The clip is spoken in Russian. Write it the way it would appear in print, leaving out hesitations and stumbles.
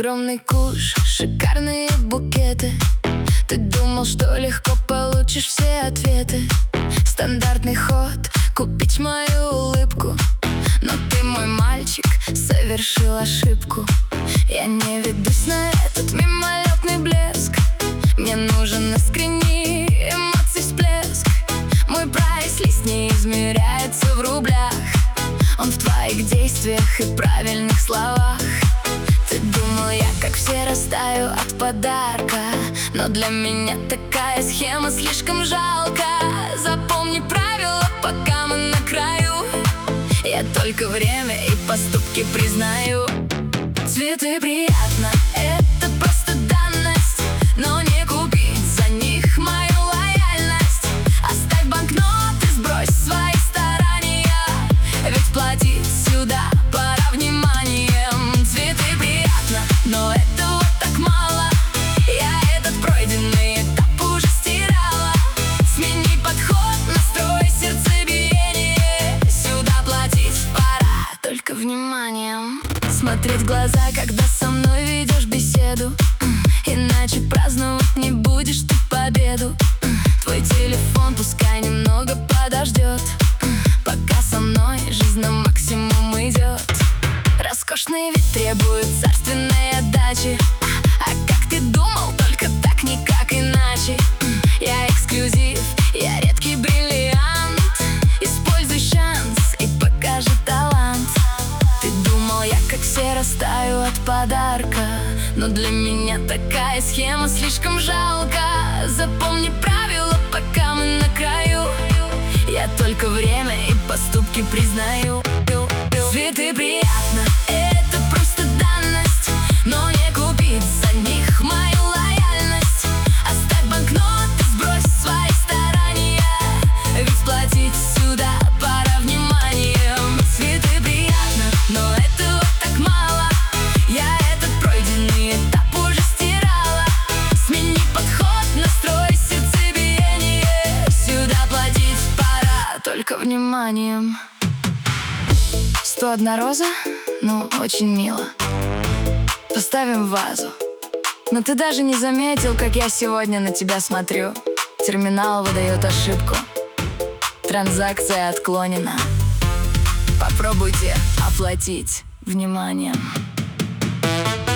Огромный куш, шикарные букеты. Ты думал, что легко получишь все ответы. Стандартный ход — купить мою улыбку. Но ты, мой мальчик, совершил ошибку. Я не ведусь на этот мимолетный блеск. Мне нужен искренний эмоций всплеск. Мой прайс-лист не измеряется в рублях. Он в твоих действиях и правильных словах. Ты думал, я как все растаю от подарка, но для меня такая схема слишком жалко. Запомни правила, пока мы на краю. Я только время и поступки признаю. Цветы приятно, это просто данность, но не купить за них мою лояльность. Оставь банкноты, сбрось свои старания, ведь платить сюда пора вниманием. Цветы приятно, но этого так мало. Я этот пройденный этап уже стирала. Смени подход, настрой сердцебиение. Сюда платить пора только вниманием. Смотреть в глаза, когда со мной ведешь беседу, иначе праздновать не будешь ты победу. Твой телефон пускай немного подождет, пока со мной жизнь на максимум идет. Роскошный вид требует царственной отдачи. А как ты думал, только так, никак иначе. Я эксклюзив, я редкий бриллиант. Используй шанс и покажи талант. Ты думал, я как все растаю от подарка, но для меня такая схема слишком жалко. Запомни правила, пока мы на краю. Я только время и поступки признаю. Цветы приятно, это просто данность, но не купить за них мою лояльность. Оставь банкноты, сбрось свои старания, ведь платить сюда пора вниманием. Цветы приятно, но этого так мало. Я этот пройденный этап уже стирала. Смени подход, настрой сердцебиение. Сюда платить пора только вниманием. 101 роза? Ну, очень мило. Поставим в вазу. Но ты даже не заметил, как я сегодня на тебя смотрю. Терминал выдает ошибку. Транзакция отклонена. Попробуйте оплатить вниманием.